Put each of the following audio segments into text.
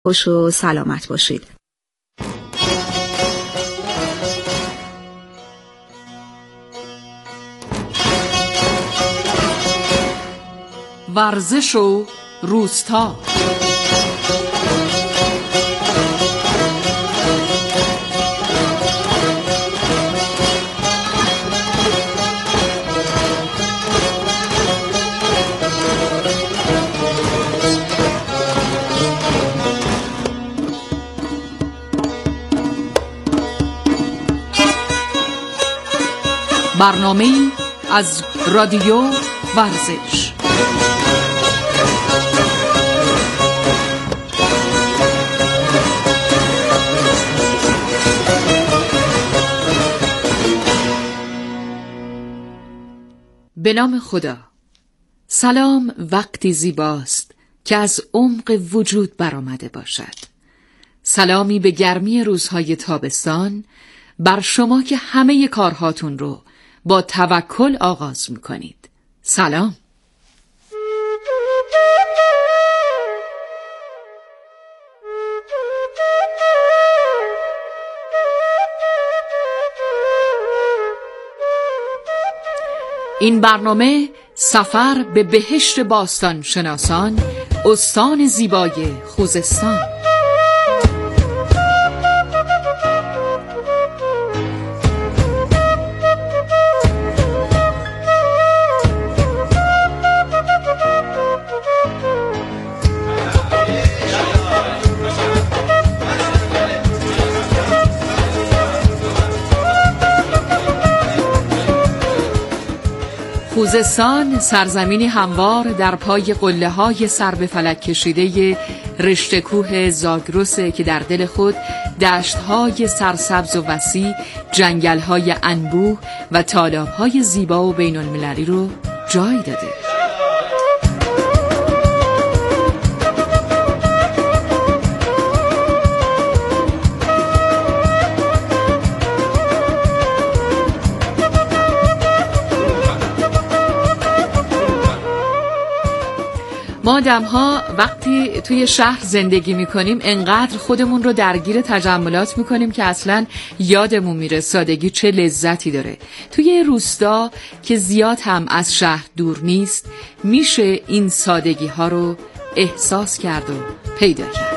خوش و سلامت باشید. ورزش و روستا. برنامه‌ای از رادیو ورزش. به نام خدا. سلام وقتی زیباست که از عمق وجود برآمده باشد. سلامی به گرمی روزهای تابستان بر شما که همه کارهاتون رو با توکل آغاز میکنید. سلام. این برنامه سفر به بهشت باستان شناسان، استان زیبای خوزستان. خوزستان سرزمینی هموار در پای قله‌های سر به فلک کشیده رشته کوه زاگرسه که در دل خود دشت‌های سرسبز و وسیع، جنگل‌های انبوه و تالاب‌های زیبا و بین‌المللی رو جای داده. ما آدم‌ها وقتی توی شهر زندگی می‌کنیم انقدر خودمون رو درگیر تجملات می‌کنیم که اصلاً یادمون میره سادگی چه لذتی داره. توی روستا که زیاد هم از شهر دور نیست میشه این سادگی‌ها رو احساس کرد و پیدا کرد.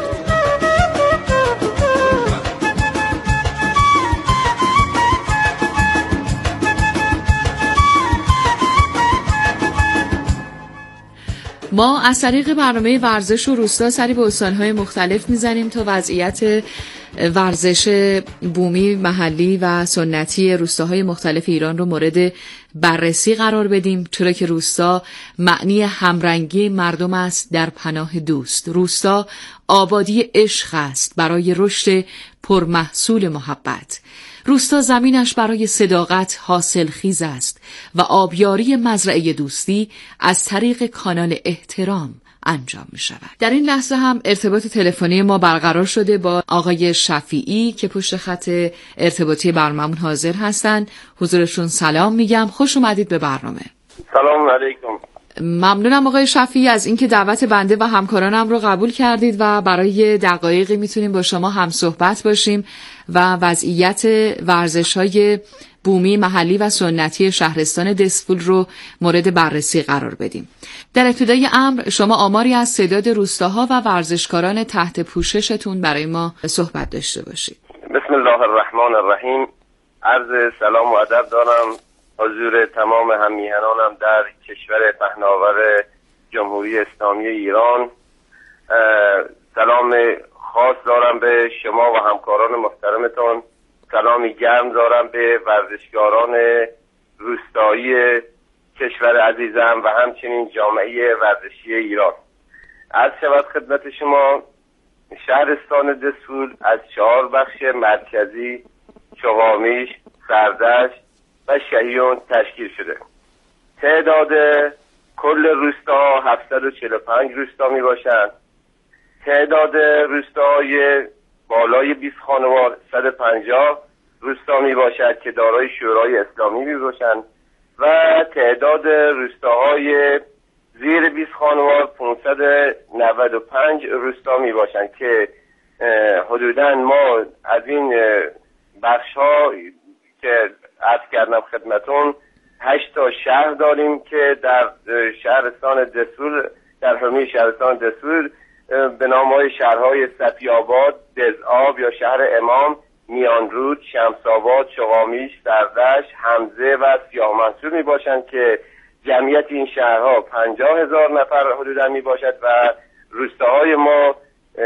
ما از طریق برنامه ورزش و روستا سری به استان‌های مختلف میزنیم تا وضعیت ورزش بومی، محلی و سنتی روستاهای مختلف ایران رو مورد بررسی قرار بدیم، چرا که روستا معنی همرنگی مردم است در پناه دوست. روستا آبادی عشق است برای رشد پرمحصول محبت. روستا زمینش برای صداقت حاصلخیز است و آبیاری مزرعه دوستی از طریق کانال احترام انجام می شود. در این لحظه هم ارتباط تلفنی ما برقرار شده با آقای شفیعی که پشت خط ارتباطی برنامه‌مون حاضر هستند. حضورشون سلام میگم، خوش اومدید به برنامه. سلام علیکم. ممنونم آقای شفیعی از اینکه دعوت بنده و همکارانم رو قبول کردید و برای دقایقی میتونیم با شما هم صحبت باشیم و وضعیت ورزش‌های بومی، محلی و سنتی شهرستان دسفول رو مورد بررسی قرار بدیم. در ابتدای امر شما آماری از تعداد روستاها و ورزشکاران تحت پوششتون برای ما صحبت داشته باشید. بسم الله الرحمن الرحیم. عرض سلام و ادب دارم حضور تمام هممیهنانم در کشور پهناور جمهوری اسلامی ایران. سلام خاص دارم به شما و همکاران محترمتون. سلامی گرم دارم به ورزشکاران روستایی کشور عزیزم و همچنین جامعه ورزشی ایران. عرض شود خدمت شما شهرستان دسفول از 4 بخش مرکزی، چغامیش، سردشت و شهیون تشکیل شده. تعداد کل روستا 745 روستا می باشند. تعداد روستاهای بالای 20 خانوار 150 روستا می باشد که دارای شورای اسلامی می باشند و تعداد روستاهای زیر 20 خانوار 595 روستا می باشند که حدوداً ما از این بخش ها که عرض کردم خدمتون 8 تا شهر داریم که در شهرستان دسفول، در حومه شهرستان دسفول به نام‌های شهرهای صفی‌آباد، دزآب یا شهر امام، میانرود، شمس‌آباد، شغامیش، سردشت، حمزه و سیاه منصور می باشند که جمعیت این شهرها 50,000 نفر حدوداً می باشد و روستاهای ما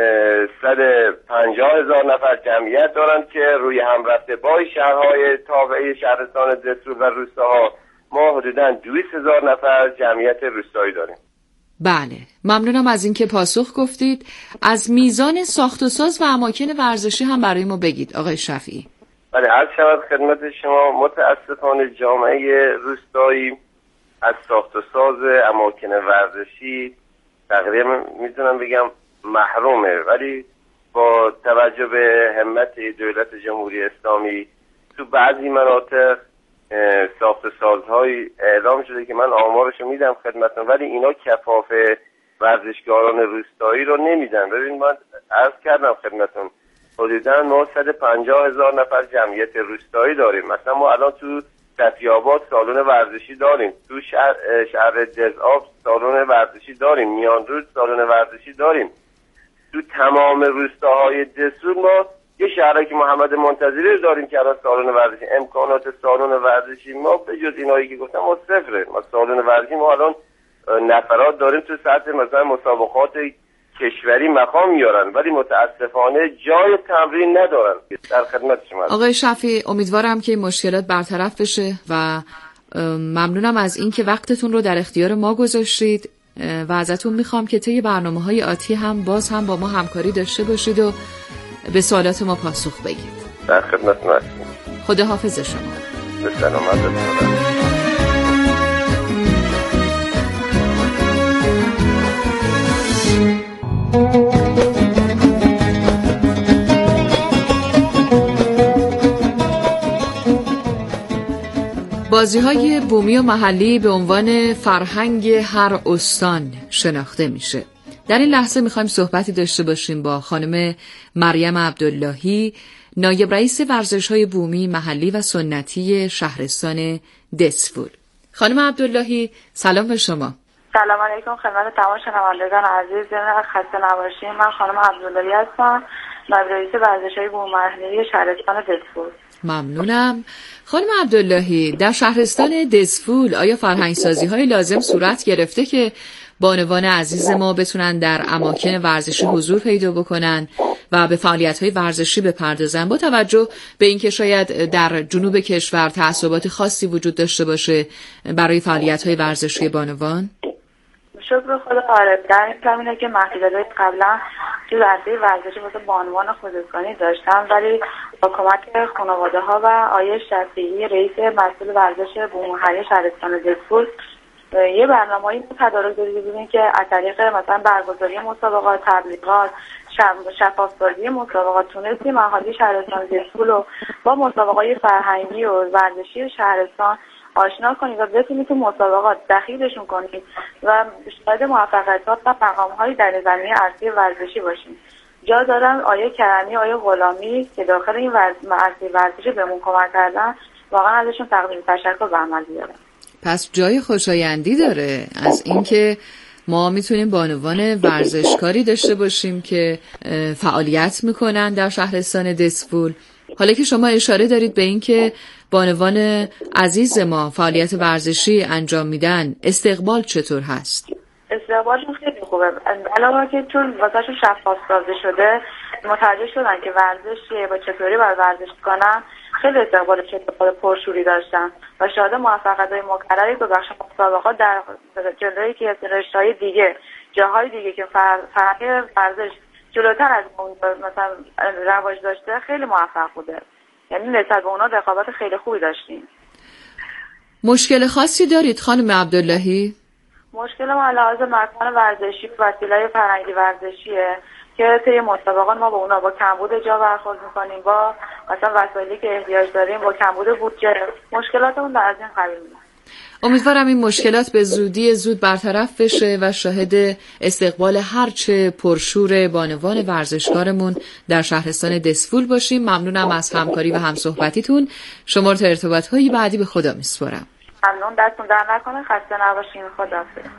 150,000 نفر جمعیت دارند که روی هم رفته با شهرهای تابعه شهرستان دسفول و روستاها ما حدوداً 200,000 نفر جمعیت روستایی داریم. بله، ممنونم از اینکه پاسخ گفتید. از میزان ساخت و ساز و اماکن ورزشی هم برای ما بگید آقای شفیعی. بله، عرض شود خدمت شما، متاسفانه جامعه روستایی از ساخت و ساز اماکن ورزشی تقریبا میتونم بگم محرومه، ولی با توجه به همت دولت جمهوری اسلامی تو بعضی مناطق ساخت و سازهای اعلام شده که من آمارشو میدم خدمتتون، ولی اینا کفاف ورزشکاران روستایی رو نمیدن. ببین من عرض کردم خدمتتون حدوداً ما 150,000 نفر جمعیت روستایی داریم. مثلا ما الان تو صفی‌آباد سالن ورزشی داریم، تو شهر دزآب سالن ورزشی داریم، میانرود سالن ورزشی داریم. تو تمام روستاهای دسفول ما یه شهری که محمد منتظری رو داریم که الان سالن ورزشی، امکانات سالن ورزشی ما به جز اینایی که گفتم ما صفره. ما سالن ورزشی ما الان نفرات داریم تو سطح مثلا مسابقات کشوری مقام میارن، ولی متاسفانه جای تمرین ندارن. در خدمت شما آقای شفیعی، امیدوارم که این مشکلات برطرف بشه و ممنونم از اینکه وقتتون رو در اختیار ما گذاشتید و ازتون میخوام که طی برنامه‌های آتی هم باز هم با ما همکاری داشته باشید و به سوالات ما پاسخ بگید. در خدمتتون هستیم. خداحافظ شما. به سلامت. بازی‌های بومی و محلی به عنوان فرهنگ هر استان شناخته میشه. در این لحظه میخوایم صحبتی داشته باشیم با خانم مریم عبداللهی، نایب رئیس ورزش‌های بومی محلی و سنتی شهرستان دسفول. خانم عبداللهی، سلام به شما. سلام علیکم خدمت تمام شنوندگان عزیز، خسته نباشید. من خانم عبداللهی هستم، نایب رئیس ورزش‌های بومی محلی شهرستان دسفول. ممنونم. خانم عبداللهی، در شهرستان دسفول آیا فرهنگسازی‌های لازم صورت گرفته که بانوان عزیز ما بتونن در اماکن ورزشی حضور پیدا بکنن و به فعالیت‌های ورزشی بپردازن، با توجه به اینکه شاید در جنوب کشور تعصبات خاصی وجود داشته باشه برای فعالیت‌های ورزشی بانوان؟ شکر خدا. آره، در این زمینه که محدودیت‌های قبلا تو عرصه ورزشی واسه بانوان خودکاری داشتم، ولی با کمک خانواده‌ها و آیه شفیعی رئیس مسئول ورزش بومی محلی شهرستان دسفول یه برنامه‌ای تدارک داده بودیم که از طریق مثلا برگزاری مسابقات، تبلیغات، شفاف‌سازی مسابقات تونستیم اهالی شهرستان دسفول رو با مسابقات فرهنگی و ورزشی شهرستان آشنا کنید و بتونید تو مسابقات دخیلشون کنید و شاهد موفقیت‌ها و مقام‌هایی در زمینه عرصه ورزشی باشیم. جا دارم آیه کرمی، آیه غلامی که داخل این عرصه ورزشی بهمون کمک کردن، واقعا ازشون تقدیم تشکر به عمل بیارم. پس جای خوشایندی داره از اینکه ما میتونیم بانوان ورزشکاری داشته باشیم که فعالیت میکنن در شهرستان دسفول. حالا که شما اشاره دارید به اینکه بانوان عزیز ما فعالیت ورزشی انجام میدن، استقبال چطور هست؟ استقبالشون خیلی خوبه. علاوه که چون واسهشون شفاف سازی شده، متوجه شدن که ورزش با چطوری باید ورزش کنن، خیلی استقبال پرشوری داشتن و شاهد موفقیت‌های مکرری به بخش مسابقات در جلوی که رشته‌های دیگه، جاهای دیگه که فرهنگ ورزش جلوتر از اون مثلا رواج داشته خیلی موفق بوده. یعنی نسبت به اونا رقابت خیلی خوبی داشتیم. مشکل خاصی دارید خانم عبداللهی؟ مشکل ما لحاظ مکان ورزشی و وسیله فرهنگی ورزشیه که طی مسابقات ما با اونا با کمبود جا برخورد میکنیم، با مثلا وسایلی که احتیاج داریم با کمبود بودجه، مشکلاتمون در از این قبیل. امیدوارم این مشکلات به زودی زود برطرف بشه و شاهد استقبال هرچه پرشور بانوان ورزشکارمون در شهرستان دسفول باشیم. ممنونم از همکاری و همصحبتیتون. شماره ارتباط‌های بعدی به خدا میسپارم. ممنون، دستون در نکنه، خسته نباشین. خداحافظ.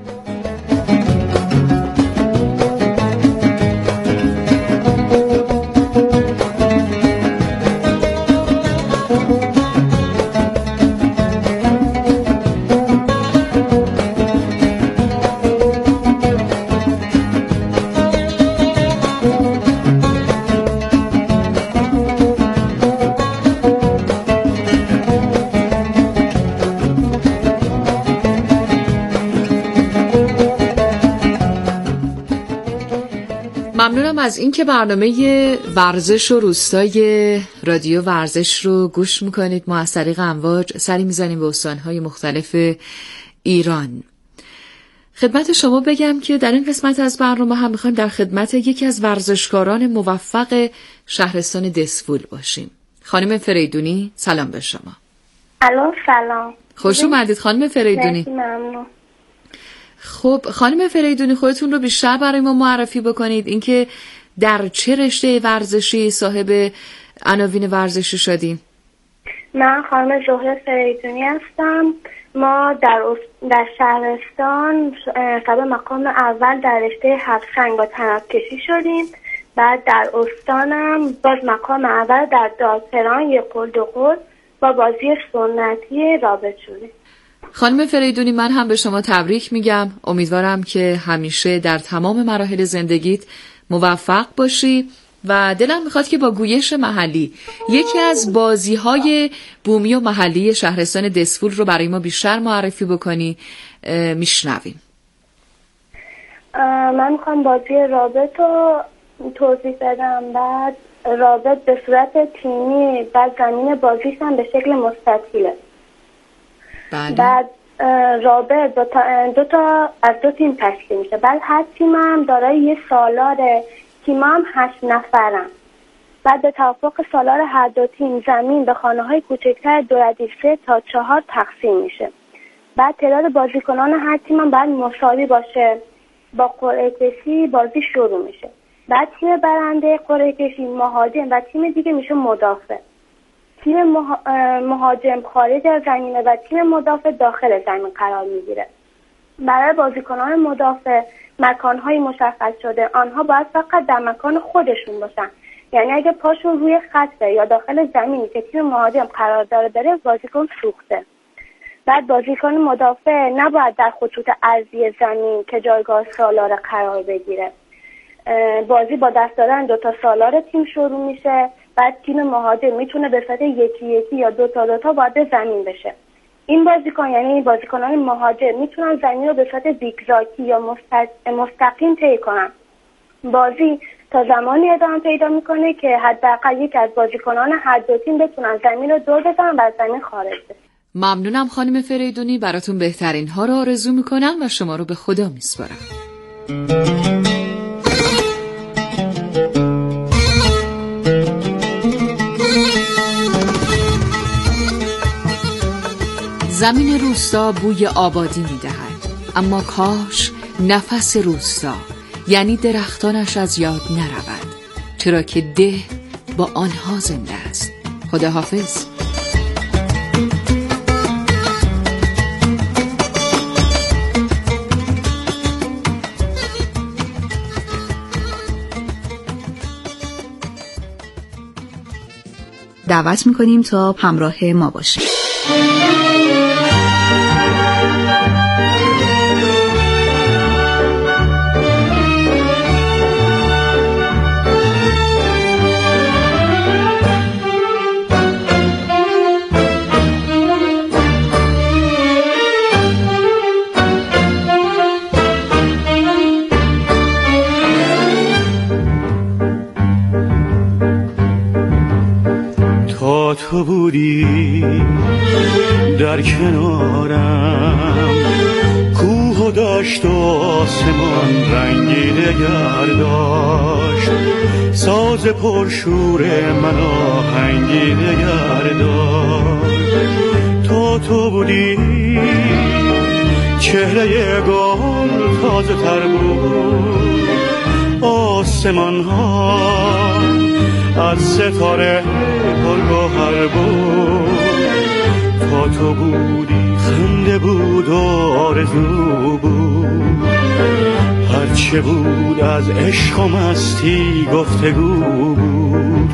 ممنونم از اینکه برنامه ورزش و روستای رادیو ورزش رو گوش میکنید. ما از طریق امواج سری میزنیم به استانهای مختلف ایران. خدمت شما بگم که در این قسمت از برنامه هم میخوایم در خدمت یکی از ورزشکاران موفق شهرستان دسفول باشیم. خانم فریدونی، سلام به شما. الو، سلام. خوش اومدید خانم فریدونی. ممنون. خب خانم فریدونی، خودتون رو بیشتر برای ما معرفی بکنید، اینکه در چه رشته ورزشی صاحب عناوین ورزشی شدیم؟ من خانم زهره فریدونی هستم. ما در شهرستان صاحب مقام اول در رشته هفت‌سنگ با طناب‌کشی شدیم. بعد در استانم باز مقام اول در دادپران یک قل دو قل با بازی سنتی رابط شدیم. خانم فریدونی، من هم به شما تبریک میگم. امیدوارم که همیشه در تمام مراحل زندگیت موفق باشی و دلم میخواد که با گویش محلی یکی از بازی‌های بومی و محلی شهرستان دسفول رو برای ما بیشتر معرفی بکنی. میشنویم. من میخوام بازی رابط رو توضیح بدم. بعد رابط به صورت تیمی، بعد زمین بازیش هم به شکل مستطیله. بعد رابط دو تیم تشکیل میشه. بعد هر تیم هم دارای یه سالاره. تیم هم 8 نفرن. بعد به توافق سالار هر دو تیم زمین به خانه‌های کوچکتر 2-3 تا 4 تقسیم میشه. بعد تعداد بازیکنان هر تیم هم باید مساوی باشه. با قرعه کشی بازی شروع میشه. بعد تیم برنده قرعه کشی مهاجم و تیم دیگه میشه مدافع. تیم مهاجم خارج از زمینه و تیم مدافع داخل زمین قرار میگیره. برای بازیکنان مدافع مکانهای مشخص شده. آنها باید فقط در مکان خودشون باشن. یعنی اگه پاشون روی خطه یا داخل زمینی که تیم مهاجم قرار داره بازیکن سوخته. بعد بازیکن مدافع نباید در خطوط ارضی زمین که جایگاه سالار قرار بگیره. بازی با دست دادن 2 تا سالار تیم شروع میشه. بعد تیم مهاجم میتونه به صورت یکی یا 2 تا وارد زمین بشه. این بازیکن یعنی بازیکنان مهاجم میتونن زمین رو به صورت زیگزاگی یا مستقیم طی کنن. بازی تا زمانی ادامه پیدا میکنه که حداقل یک از بازیکنان هر دو تیم بتونن زمین رو دور بزنن و از زمین خارج بشن. ممنونم خانم فریدونی، براتون بهترین ها رو آرزو میکنم و شما رو به خدا میسپارم. زمین روستا بوی آبادی میدهد، اما کاش نفس روستا یعنی درختانش از یاد نرود، چرا که ده با آنها زنده است. خداحافظ. دعوت میکنیم تا همراه ما باشید. تو بودی در کنارم، کوه و دشت و آسمان رنگی نگر داشت، ساز پرشور من آهنگی نگر داشت. تو با تو بودی چهره گل تازه تر بود، آسمان ها از ستاره پرگوهر بود. تا تو بودی خنده بود و آرزو بود، هرچه بود از عشق و مستی گفتگو بود.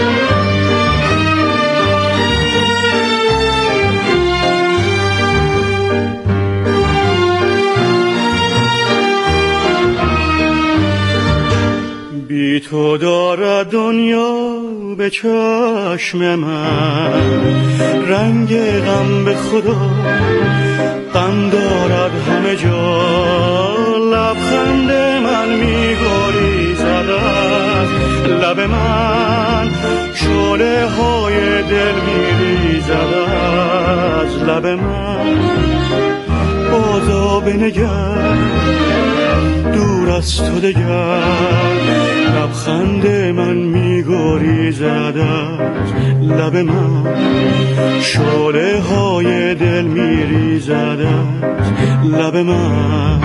بی تو دارد دنیا به چشم من رنگ غم، به خدا غم دارد همه جا. لبخند من می‌گریزد از لب من، شعله های دل می‌ریزد از لب من. بازا بنگر دور از تو دگر، لبخند من می‌گریزد از لب من، شعله های دل می‌ریزد از لب من.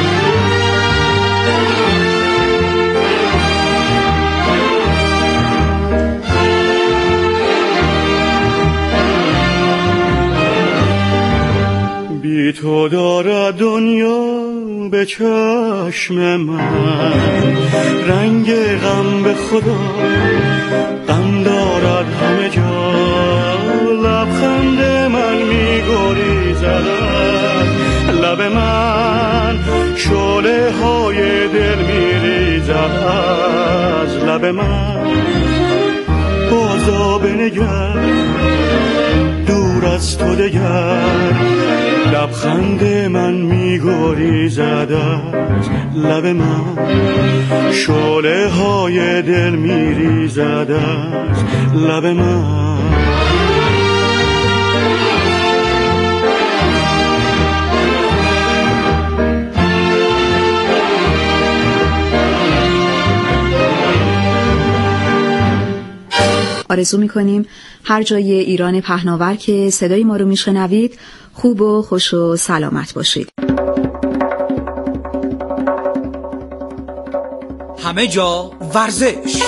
بی تو دارد دنیا به چشم من رنگ غم، به خدا غم دارد همه جا. لبخند من می‌گریزد از لب من، شعله های دل می‌ریزد از لب من. بازا بنگر دور از تو دگر، لبخند من می‌گریزد از لب من، شعله های دل می‌ریزد از لب من. آرزو می‌کنیم هر جای ایران پهناور که صدای ما رو میشنوید خوب و خوش و سلامت باشید. همه جا ورزش.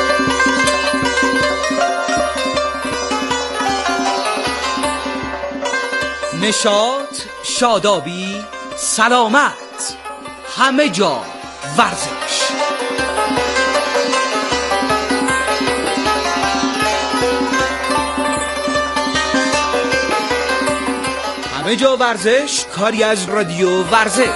نشاط، شادابی، سلامت. همه جا ورزش. همه جا ورزش، کاری از رادیو ورزش.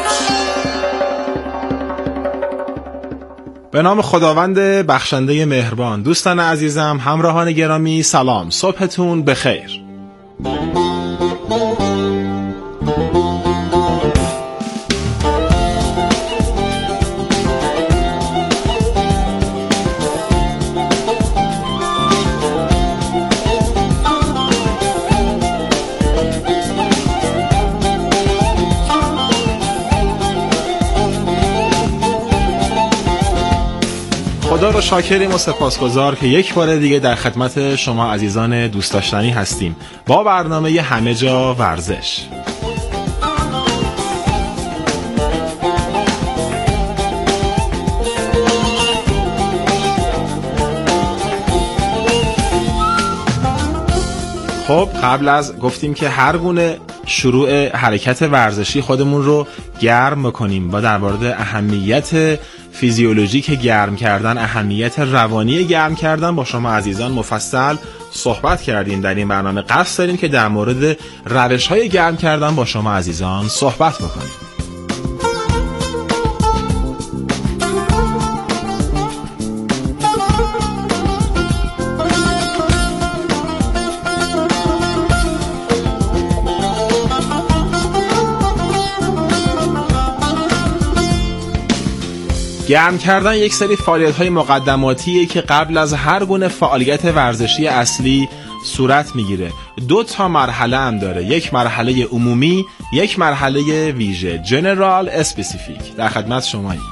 به نام خداوند بخشنده مهربان. دوستان عزیزم، همراهان گرامی، سلام، صبحتون بخیر. خدا رو شاکریم و سپاسگزار که یک بار دیگه در خدمت شما عزیزان دوست داشتنی هستیم با برنامه همه جا ورزش. خب قبل از گفتیم که هر گونه شروع حرکت ورزشی خودمون رو گرم بکنیم و در مورد اهمیت فیزیولوژیک گرم کردن، اهمیت روانی گرم کردن با شما عزیزان مفصل صحبت کردیم. در این برنامه قصد داریم که در مورد روش‌های گرم کردن با شما عزیزان صحبت بکنیم. گرم کردن یک سری فعالیت‌های مقدماتیه که قبل از هر گونه فعالیت ورزشی اصلی صورت میگیره. 2 مرحله هم داره، یک مرحله عمومی، یک مرحله ویژه، جنرال اسپسیفیک. در خدمت شماییم.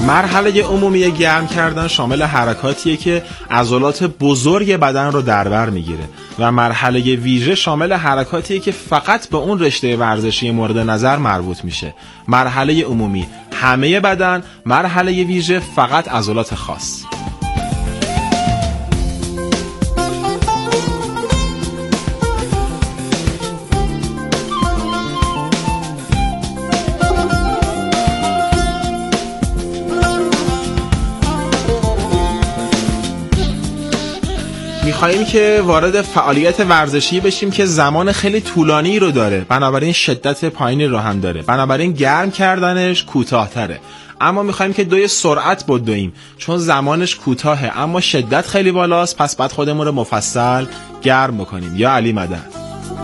مرحله عمومی گرم کردن شامل حرکاتیه که عضلات بزرگ بدن رو در بر میگیره و مرحله ویژه شامل حرکاتیه که فقط به اون رشته ورزشی مورد نظر مربوط میشه. مرحله عمومی همه بدن، مرحله ویژه فقط عضلات خاص. می‌خوایم که وارد فعالیت ورزشی بشیم که زمان خیلی طولانی رو داره، بنابراین شدت پایینی رو هم داره، بنابراین گرم کردنش کوتاه‌تره. اما می‌خوایم که دوی سرعت بدویم، چون زمانش کوتاهه اما شدت خیلی بالاست، پس بعد خودمون رو مفصل گرم بکنیم. یا علی مدد.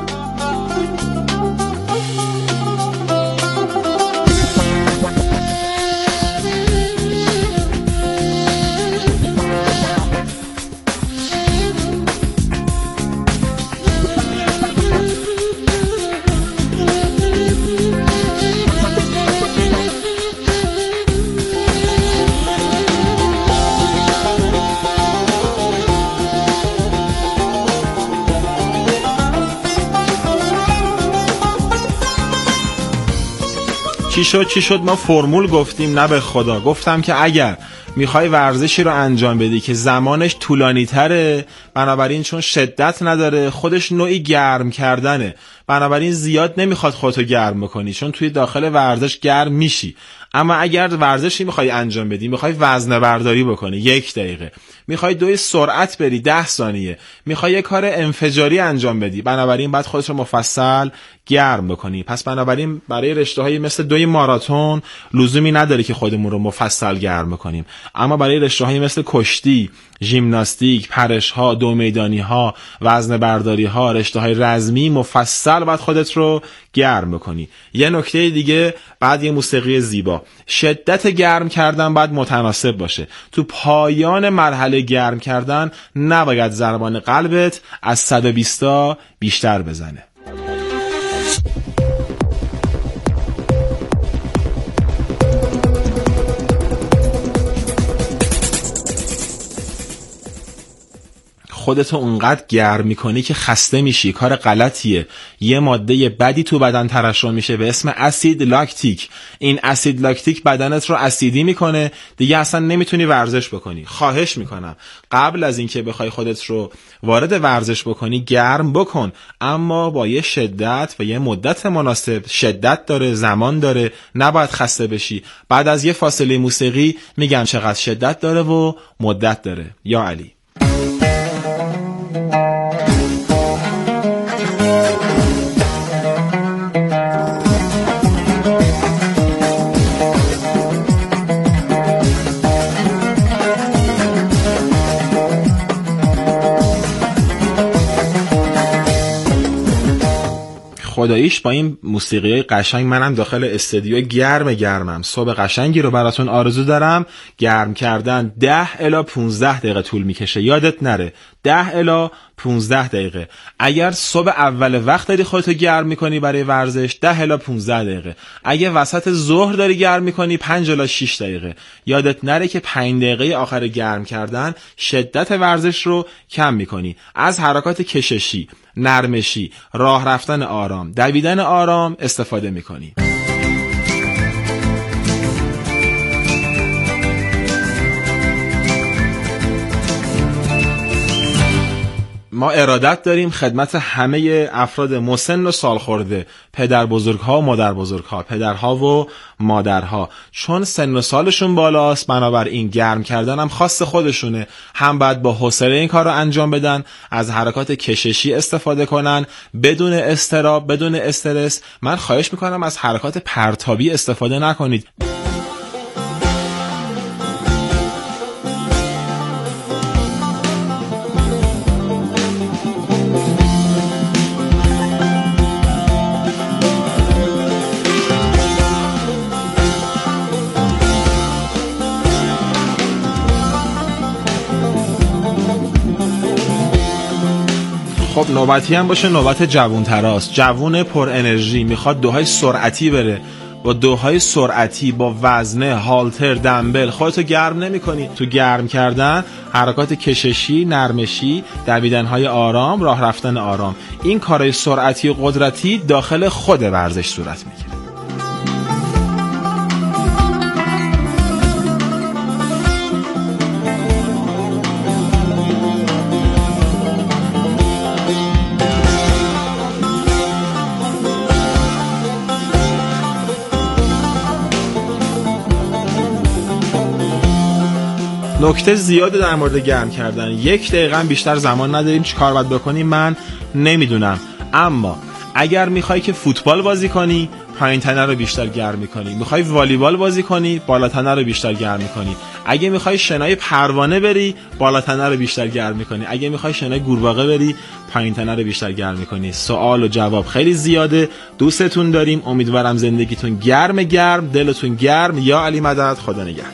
چی شد ما فرمول گفتیم؟ نه به خدا. گفتم که اگر میخوای ورزشی رو انجام بدی که زمانش طولانی تره، بنابراین چون شدت نداره خودش نوعی گرم کردنه، بنابراین زیاد نمیخواد خودتو گرم بکنی چون توی داخل ورزش گرم میشی. اما اگر ورزشی میخوای انجام بدی، میخوای وزنه برداری بکنی 1 دقیقه، میخوای دوی سرعت بری 10 ثانیه، میخوای یه کار انفجاری انجام بدی، بنابراین باید خودت رو مفصل گرم بکنی. پس بنابراین برای رشته‌های مثل دوی ماراتون لزومی نداره که خودمون رو مفصل گرم بکنیم، اما برای رشته‌های مثل کشتی، ژیمناستیک، پرش‌ها، دو میدانی‌ها، وزنه برداری‌ها، رشته‌های رزمی مفصل باید خودت رو گرم بکنی. یه نکته دیگه، بعد یه موسیقی زیبا. شدت گرم کردن باید متناسب باشه. تو پایان مرحله گرم کردن نباید ضربان قلبت از 120 تا بیشتر بزنه. خودتو اونقدر گرم میکنی که خسته میشی، کار غلطیه. یه ماده بدی تو بدن ترشح میشه به اسم اسید لاکتیک. این اسید لاکتیک بدنت رو اسیدی میکنه، دیگه اصلا نمیتونی ورزش بکنی. خواهش میکنم قبل از اینکه بخوای خودت رو وارد ورزش بکنی گرم بکن، اما با یه شدت و یه مدت مناسب. شدت داره، زمان داره، نباید خسته بشی. بعد از یه فاصله موسیقی میگم چقدر شدت داره و مدت داره. یا علی. خداییش با این موسیقیای قشنگ منم داخل استودیو گرمم. صبح قشنگی رو براتون آرزو دارم. گرم کردن 10 الی 15 دقیقه طول میکشه، یادت نره 10 الی 15 دقیقه. اگر صبح اول وقت داری خودتو گرم میکنی برای ورزش 10 الی 15 دقیقه. اگه وسط ظهر داری گرم میکنی 5 الی 6 دقیقه. یادت نره که 5 دقیقه آخر گرم کردن شدت ورزش رو کم میکنی. از حرکات کششی، نرمشی، راه رفتن آرام، دویدن آرام استفاده میکنی. ما ارادت داریم خدمت همه افراد مسن و سالخورده، پدر بزرگها و مادر بزرگها، پدرها و مادرها، چون سن و سالشون بالاست بنابراین گرم کردن هم خاص خودشونه. هم باید با حوصله این کار رو انجام بدن، از حرکات کششی استفاده کنن بدون اضطراب، بدون استرس. من خواهش میکنم از حرکات پرتابی استفاده نکنید. خب نوبتی هم باشه، نوبت جوون تراست. جوون پر انرژی، میخواد دوهای سرعتی بره. با دوهای سرعتی، با وزنه، هالتر، دمبل خودتو گرم نمی‌کنی. تو گرم کردن حرکات کششی، نرمشی، دویدن‌های آرام، راه رفتن آرام، این کارهای سرعتی و قدرتی داخل خود ورزش صورت میگیره. نکته زیاده در مورد گرم کردن. 1 دقیقه بیشتر زمان نداریم. چی کار باید بکنیم من نمیدونم، اما اگر میخوای که فوتبال بازی کنی پایین تنه رو بیشتر گرم میکنی، میخوای والیبال بازی کنی بالا تنه رو بیشتر گرم میکنی، اگه میخوای شنای پروانه بری بالا تنه رو بیشتر گرم میکنی، اگه میخوای شنای قورباغه بری پایین تنه رو بیشتر گرم میکنی. سوال و جواب خیلی زیاده. دوستتون داریم، امیدوارم زندگیتون گرم، دلتون گرم. یا علی مدد، خدا نگهدار.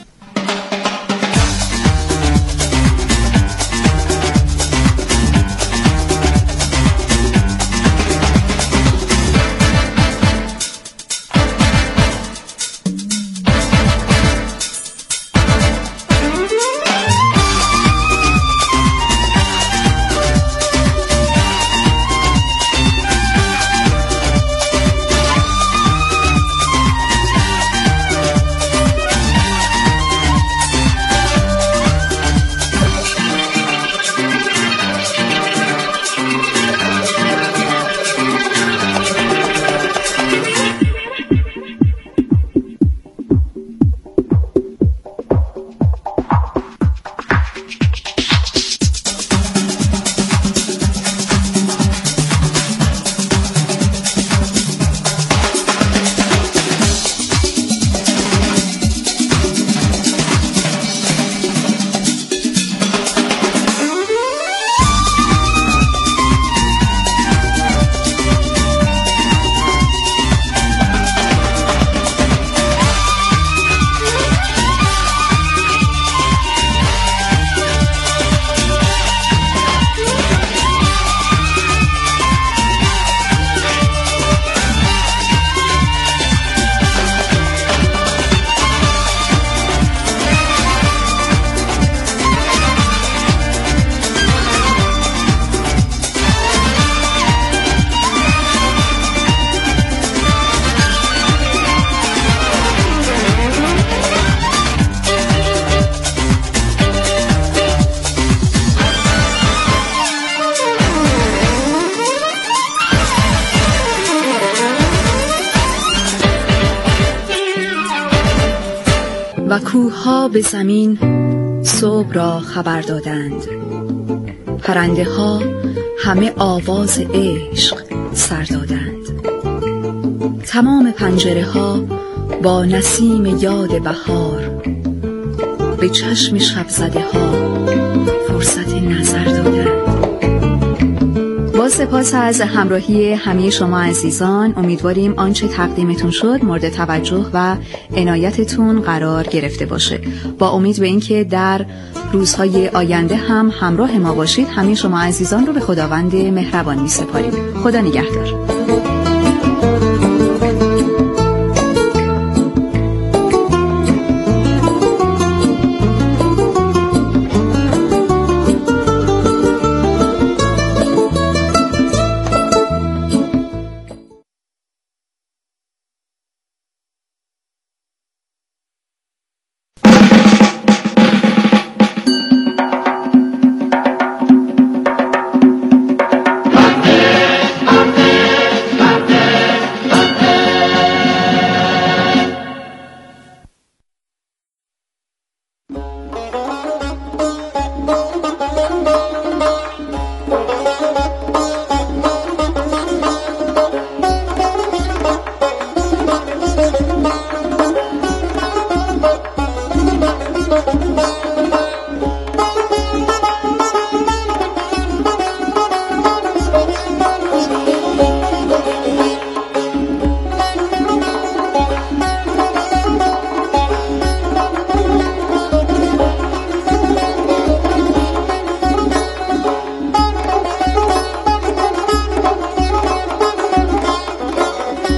و کوه‌ها به زمین صبح را خبر دادند، پرنده ها همه آواز عشق سر دادند، تمام پنجره ها با نسیم یاد بهار، به چشم شب زده ها فرصت نظر دادند. با سپاس از همراهی همه شما عزیزان، امیدواریم آنچه تقدیمتون شد مورد توجه و عنایتتون قرار گرفته باشه. با امید به اینکه در روزهای آینده هم همراه ما باشید، همه شما عزیزان رو به خداوند مهربان می‌سپاریم. خدا نگهدار.